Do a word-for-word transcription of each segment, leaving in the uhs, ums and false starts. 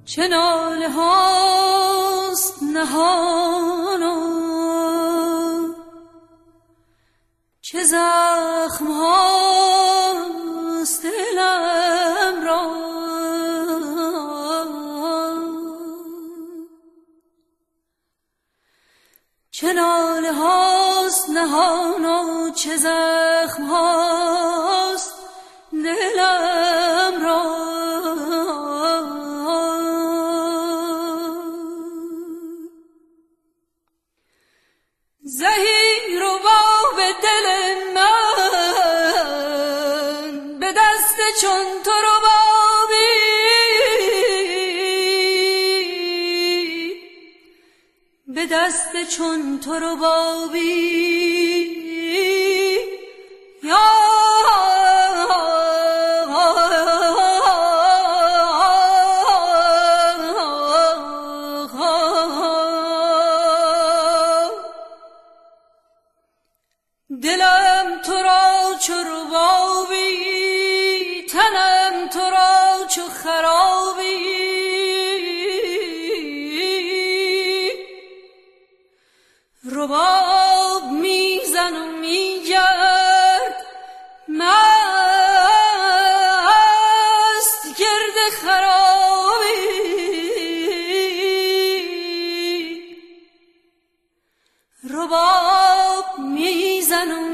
چه ناله هاست نهانا، چه زخم هاست دلم را. چه ناله هاست نهانا، چه زخم هاست دلم را. زهی رو به دل من، به دست چون تو رو بابی، به دست چون تو رو بابی یا دلم تو را چو ربابی، تنم تو را چو خرابی. رباب میزن و میگرد مست گرد خرابی. رباب میزن و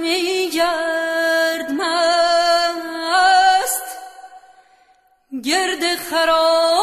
میگرد مست گرد خرابی.